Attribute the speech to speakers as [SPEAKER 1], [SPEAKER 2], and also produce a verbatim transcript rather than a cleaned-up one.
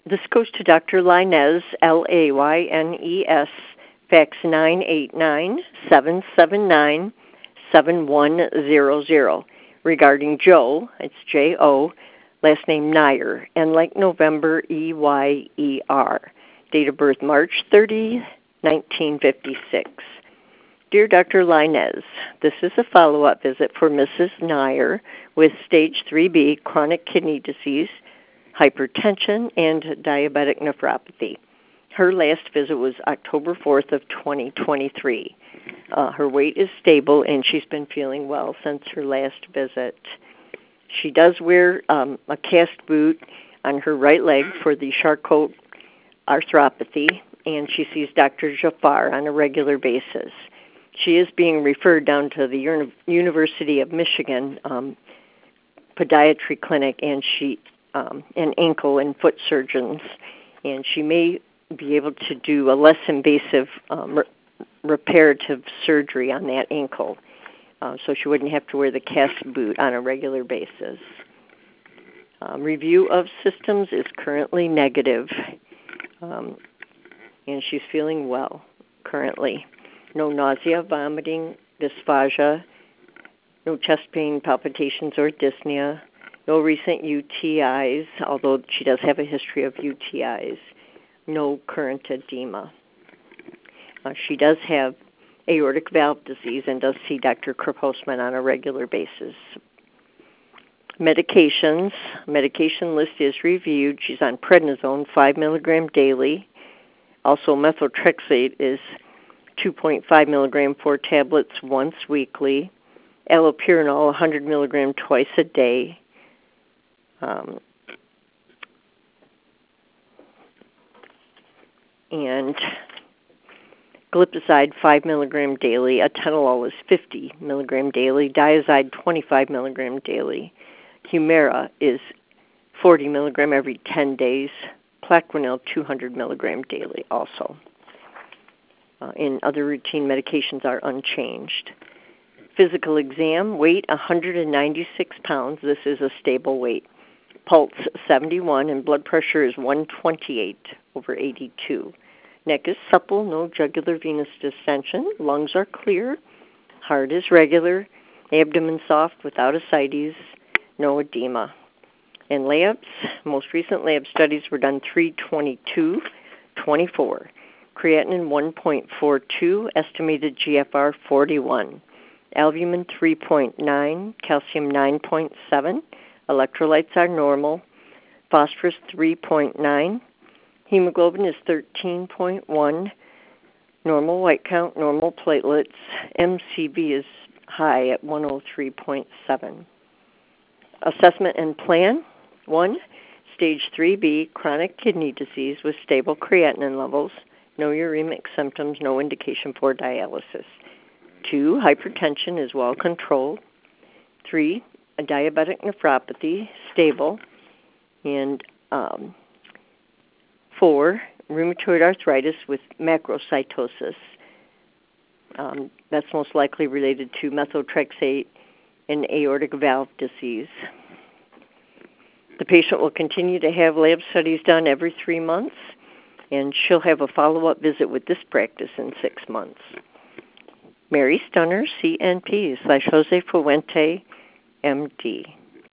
[SPEAKER 1] This goes to Doctor Laynez, L A Y N E S, fax nine eight nine, seven seven nine, seven one zero zero. Regarding Joe, it's J O, last name Nyer, and like November, E Y E R. Date of birth March thirtieth, nineteen fifty-six. Dear Doctor Laynez, this is a follow-up visit for Missus Nyer with stage three B chronic kidney disease, hypertension, and diabetic nephropathy. Her last visit was October fourth of twenty twenty-three. Uh, her weight is stable, and she's been feeling well since her last visit. She does wear um, a cast boot on her right leg for the Charcot arthropathy, and she sees Doctor Jafar on a regular basis. She is being referred down to the Uni- University of Michigan um, podiatry clinic, and she um, an ankle and foot surgeons, and she may be able to do a less invasive um, re- reparative surgery on that ankle, uh, so she wouldn't have to wear the cast boot on a regular basis. Um, review of systems is currently negative, um, and she's feeling well currently. No nausea, vomiting, dysphagia, no chest pain, palpitations, or dyspnea, no recent U T Is, although she does have a history of U T Is, no current edema. Uh, she does have aortic valve disease and does see Doctor Kriposman on a regular basis. Medications. Medication list is reviewed. She's on prednisone, five milligram daily. Also, methotrexate is two point five milligram, four tablets once weekly. Allopurinol, one hundred milligram twice a day. Um, and glipizide, five milligram daily. Atenolol is fifty milligram daily. Diazide, twenty-five milligram daily. Humira is forty milligram every ten days. Plaquenil, two hundred milligram daily also. Uh, and other routine medications are unchanged. Physical exam, weight one hundred ninety-six pounds. This is a stable weight. Pulse seventy-one, and blood pressure is one twenty-eight over eighty-two. Neck is supple, no jugular venous distension. Lungs are clear. Heart is regular. Abdomen soft without ascites. No edema. And labs, most recent lab studies were done three twenty-two twenty-four. Creatinine one point four two, estimated G F R forty-one. Albumin three point nine, calcium nine point seven. Electrolytes are normal. Phosphorus three point nine. Hemoglobin is thirteen point one. Normal white count, normal platelets. M C V is high at one oh three point seven. Assessment and plan. One, stage three B, chronic kidney disease with stable creatinine levels. No uremic symptoms, no indication for dialysis. Two, hypertension is well controlled. Three, a diabetic nephropathy, stable. And um, four, rheumatoid arthritis with macrocytosis. Um, that's most likely related to methotrexate and aortic valve disease. The patient will continue to have lab studies done every three months, and she'll have a follow-up visit with this practice in six months. Mary Stunner, C N P, slash Jose Fuente, M D.